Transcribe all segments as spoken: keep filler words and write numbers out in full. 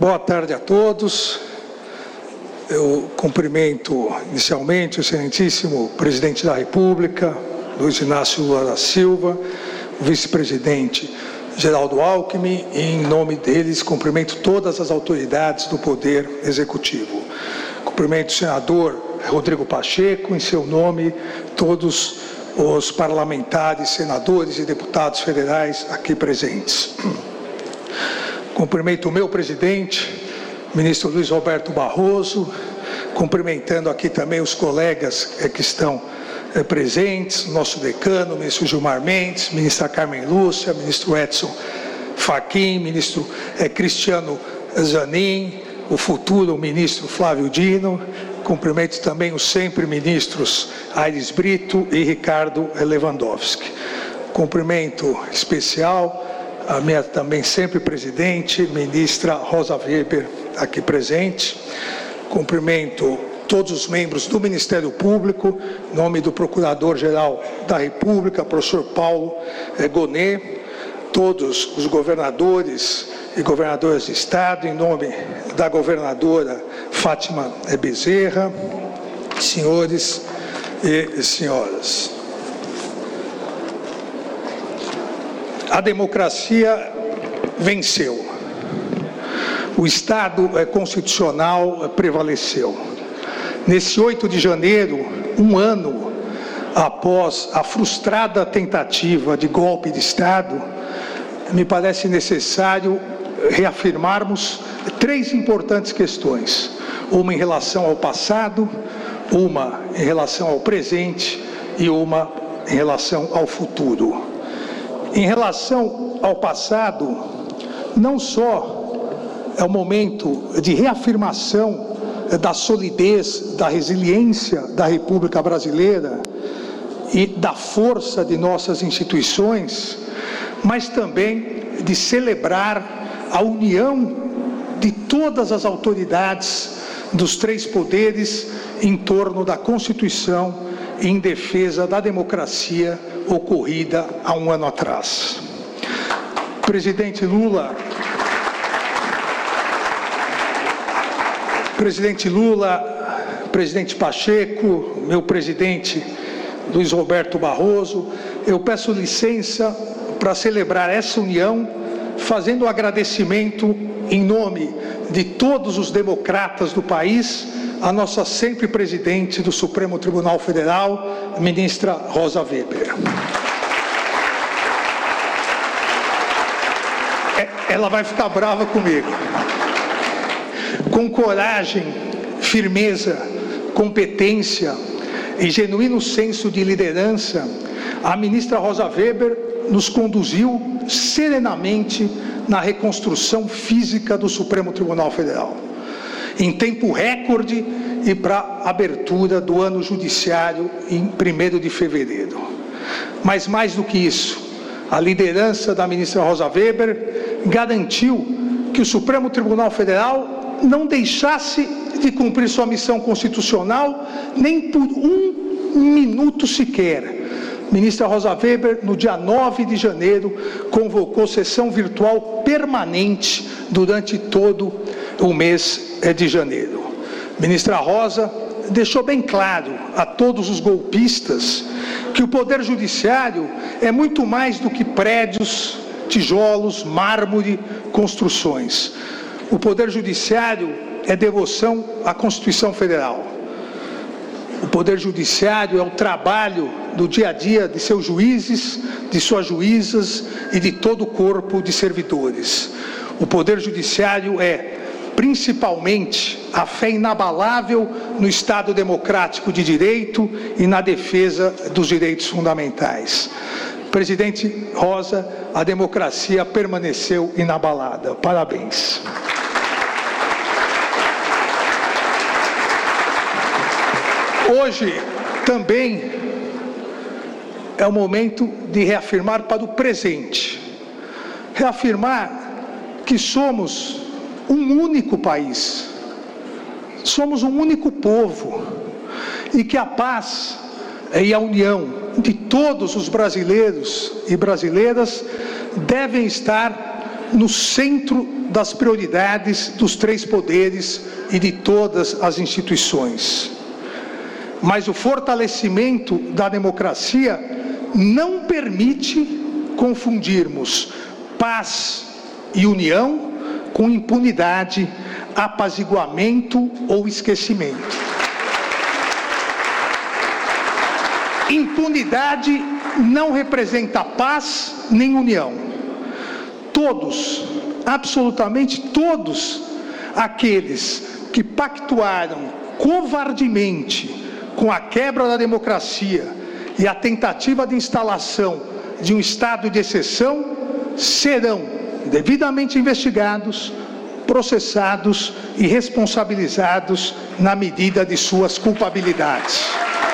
Boa tarde a todos. Eu cumprimento inicialmente o excelentíssimo presidente da República, Luiz Inácio Lula da Silva, o vice-presidente Geraldo Alckmin, e em nome deles cumprimento todas as autoridades do Poder Executivo. Cumprimento o senador Rodrigo Pacheco, em seu nome, todos os parlamentares, senadores e deputados federais aqui presentes. Cumprimento o meu presidente, ministro Luiz Roberto Barroso, cumprimentando aqui também os colegas eh, que estão eh, presentes, nosso decano, ministro Gilmar Mendes, ministra Carmen Lúcia, ministro Edson Fachin, ministro eh, Cristiano Zanin, o futuro ministro Flávio Dino. Cumprimento também os sempre ministros Aires Brito e Ricardo Lewandowski. Cumprimento especial a minha também sempre presidente, ministra Rosa Weber, aqui presente. Cumprimento todos os membros do Ministério Público, em nome do Procurador-Geral da República, professor Paulo Gonet, todos os governadores e governadoras de Estado, em nome da governadora Fátima Bezerra, senhores e senhoras. A democracia venceu. O Estado constitucional prevaleceu. Nesse oito de janeiro, um ano após a frustrada tentativa de golpe de Estado, me parece necessário reafirmarmos três importantes questões. Uma em relação ao passado, uma em relação ao presente e uma em relação ao futuro. Em relação ao passado, não só é o momento de reafirmação da solidez, da resiliência da República Brasileira e da força de nossas instituições, mas também de celebrar a união de todas as autoridades dos três poderes em torno da Constituição e em defesa da democracia ocorrida há um ano atrás. Presidente Lula, Presidente Lula, Presidente Pacheco, meu presidente Luiz Roberto Barroso, eu peço licença para celebrar essa união, fazendo um agradecimento em nome de todos os democratas do país, a nossa sempre presidente do Supremo Tribunal Federal, a ministra Rosa Weber. Ela vai ficar brava comigo. Com coragem, firmeza, competência e genuíno senso de liderança, a ministra Rosa Weber nos conduziu serenamente na reconstrução física do Supremo Tribunal Federal, em tempo recorde e para a abertura do ano judiciário em primeiro de fevereiro. Mas mais do que isso, a liderança da ministra Rosa Weber garantiu que o Supremo Tribunal Federal não deixasse de cumprir sua missão constitucional nem por um minuto sequer. Ministra Rosa Weber, no dia nove de janeiro, convocou sessão virtual permanente durante todo o mês de janeiro. Ministra Rosa deixou bem claro a todos os golpistas que o Poder Judiciário é muito mais do que prédios, tijolos, mármore, construções. O Poder Judiciário é devoção à Constituição Federal. O Poder Judiciário é o trabalho do dia a dia de seus juízes, de suas juízas e de todo o corpo de servidores. O Poder Judiciário é, principalmente, a fé inabalável no Estado democrático de direito e na defesa dos direitos fundamentais. Presidente Rosa, a democracia permaneceu inabalada. Parabéns. Hoje, também, é o momento de reafirmar para o presente. Reafirmar que somos um único país. Somos um único povo. E que a paz e a união de todos os brasileiros e brasileiras devem estar no centro das prioridades dos três poderes e de todas as instituições. Mas o fortalecimento da democracia não permite confundirmos paz e união com impunidade, apaziguamento ou esquecimento. Impunidade não representa paz nem união. Todos, absolutamente todos, aqueles que pactuaram covardemente com a quebra da democracia e a tentativa de instalação de um estado de exceção, serão devidamente investigados, processados e responsabilizados na medida de suas culpabilidades.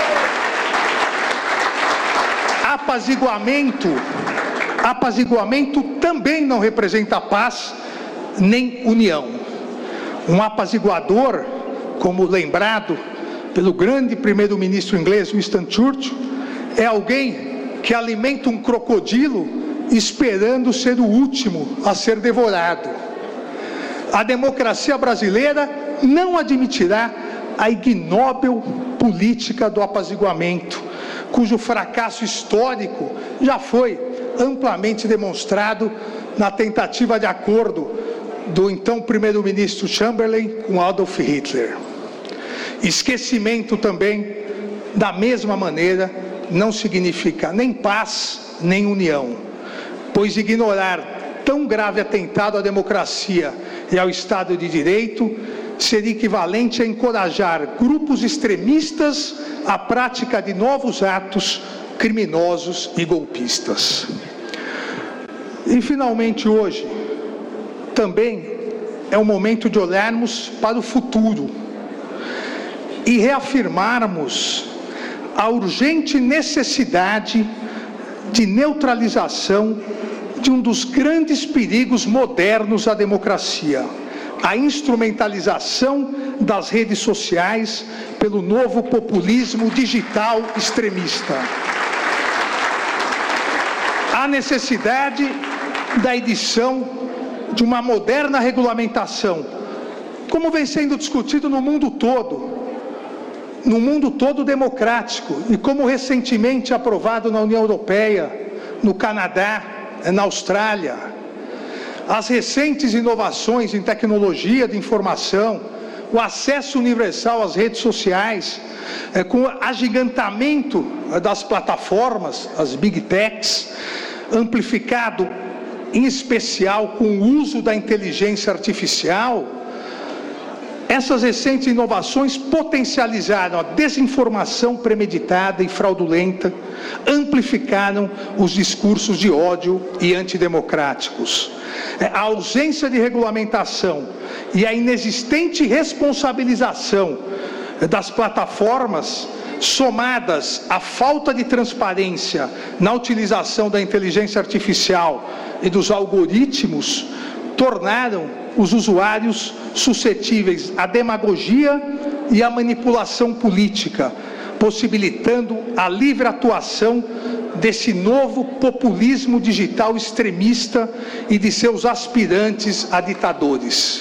Apaziguamento, apaziguamento também não representa paz nem união. Um apaziguador, como lembrado pelo grande primeiro-ministro inglês Winston Churchill, é alguém que alimenta um crocodilo esperando ser o último a ser devorado. A democracia brasileira não admitirá a ignóbil política do apaziguamento, cujo fracasso histórico já foi amplamente demonstrado na tentativa de acordo do então primeiro-ministro Chamberlain com Adolf Hitler. Esquecimento também, da mesma maneira, não significa nem paz nem união, pois ignorar tão grave atentado à democracia e ao Estado de Direito seria equivalente a encorajar grupos extremistas à prática de novos atos criminosos e golpistas. E, finalmente, hoje, também é o momento de olharmos para o futuro e reafirmarmos a urgente necessidade de neutralização de um dos grandes perigos modernos à democracia, a instrumentalização das redes sociais pelo novo populismo digital extremista. A necessidade da edição de uma moderna regulamentação, como vem sendo discutido no mundo todo, no mundo todo democrático, e como recentemente aprovado na União Europeia, no Canadá, na Austrália. As recentes inovações em tecnologia de informação, o acesso universal às redes sociais, é, com o agigantamento das plataformas, as Big Techs, amplificado em especial com o uso da inteligência artificial. Essas recentes inovações potencializaram a desinformação premeditada e fraudulenta, amplificaram os discursos de ódio e antidemocráticos. A ausência de regulamentação e a inexistente responsabilização das plataformas, somadas à falta de transparência na utilização da inteligência artificial e dos algoritmos, tornaram os usuários suscetíveis à demagogia e à manipulação política, possibilitando a livre atuação desse novo populismo digital extremista e de seus aspirantes a ditadores.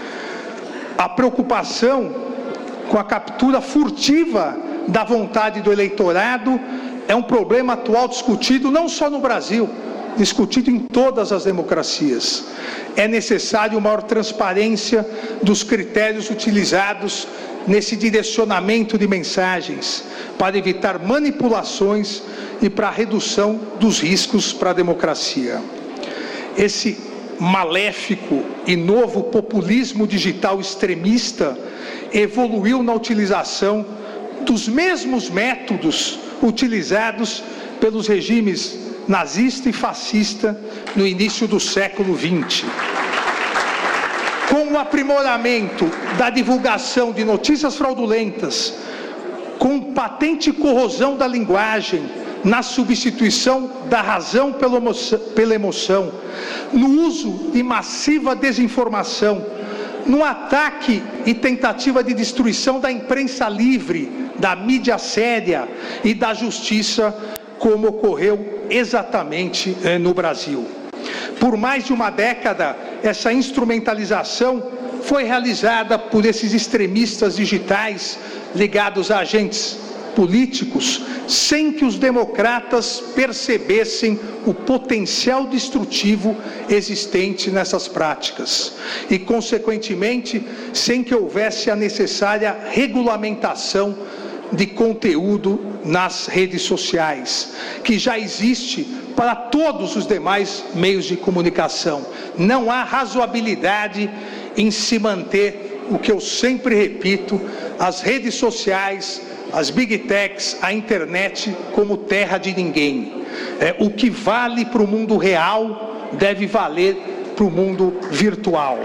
A preocupação com a captura furtiva da vontade do eleitorado é um problema atual discutido não só no Brasil, discutido em todas as democracias. É necessário maior transparência dos critérios utilizados nesse direcionamento de mensagens, para evitar manipulações e para a redução dos riscos para a democracia. Esse maléfico e novo populismo digital extremista evoluiu na utilização dos mesmos métodos utilizados pelos regimes nazista e fascista no início do século vinte. Com o aprimoramento da divulgação de notícias fraudulentas, com patente corrosão da linguagem, na substituição da razão pela emoção, pela emoção, no uso de massiva desinformação, no ataque e tentativa de destruição da imprensa livre, da mídia séria e da justiça, como ocorreu exatamente eh, no Brasil. Por mais de uma década, essa instrumentalização foi realizada por esses extremistas digitais ligados a agentes políticos, sem que os democratas percebessem o potencial destrutivo existente nessas práticas e, consequentemente, sem que houvesse a necessária regulamentação de conteúdo nas redes sociais, que já existe para todos os demais meios de comunicação. Não há razoabilidade em se manter o que eu sempre repito: as redes sociais, as big techs, a internet como terra de ninguém. É, o que vale para o mundo real deve valer para o mundo virtual.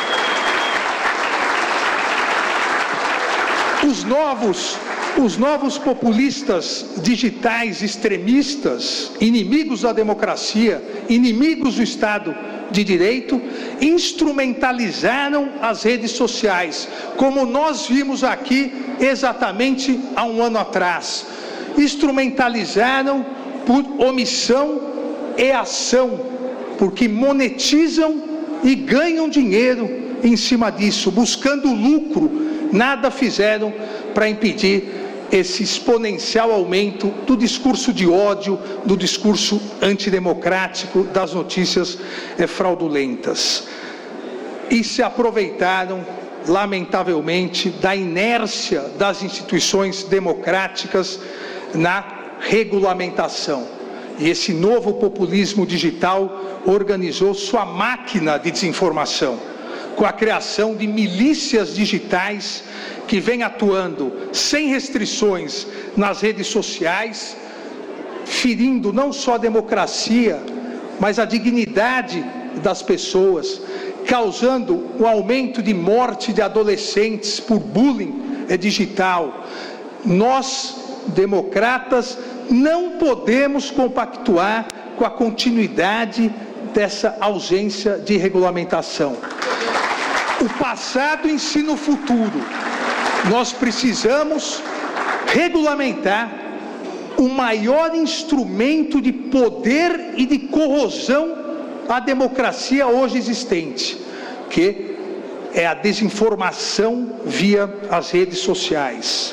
Os novos, os novos populistas digitais extremistas, inimigos da democracia, inimigos do Estado de Direito, instrumentalizaram as redes sociais, como nós vimos aqui exatamente há um ano atrás. Instrumentalizaram por omissão e ação, porque monetizam e ganham dinheiro em cima disso, buscando lucro. Nada fizeram para impedir esse exponencial aumento do discurso de ódio, do discurso antidemocrático, das notícias eh, fraudulentas. E se aproveitaram, lamentavelmente, da inércia das instituições democráticas na regulamentação. E esse novo populismo digital organizou sua máquina de desinformação, com a criação de milícias digitais que vem atuando sem restrições nas redes sociais, ferindo não só a democracia, mas a dignidade das pessoas, causando um aumento de morte de adolescentes por bullying digital. Nós, democratas, não podemos compactuar com a continuidade dessa ausência de regulamentação. O passado ensina o futuro. Nós precisamos regulamentar o maior instrumento de poder e de corrosão à democracia hoje existente, que é a desinformação via as redes sociais.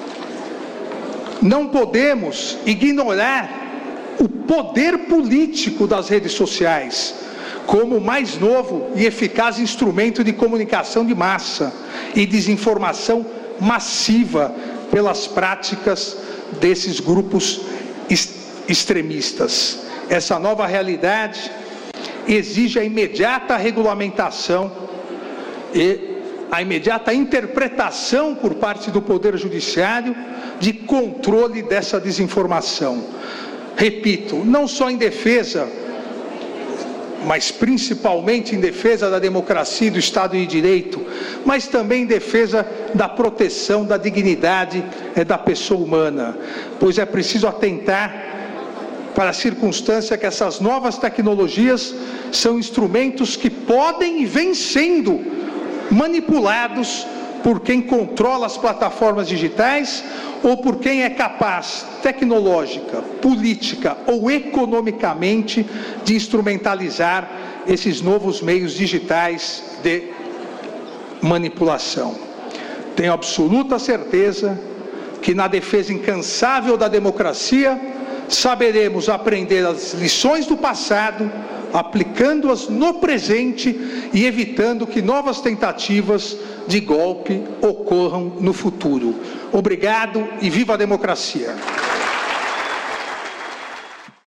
Não podemos ignorar o poder político das redes sociais como o mais novo e eficaz instrumento de comunicação de massa e desinformação massiva pelas práticas desses grupos extremistas. Essa nova realidade exige a imediata regulamentação e a imediata interpretação por parte do Poder Judiciário de controle dessa desinformação. Repito, não só em defesa, mas principalmente em defesa da democracia e do Estado de Direito, mas também em defesa da proteção da dignidade é, da pessoa humana, pois é preciso atentar para a circunstância que essas novas tecnologias são instrumentos que podem e vêm sendo manipulados por quem controla as plataformas digitais ou por quem é capaz, tecnológica, política ou economicamente, de instrumentalizar esses novos meios digitais de manipulação. Tenho absoluta certeza que na defesa incansável da democracia saberemos aprender as lições do passado, aplicando-as no presente e evitando que novas tentativas de golpe ocorram no futuro. Obrigado e viva a democracia!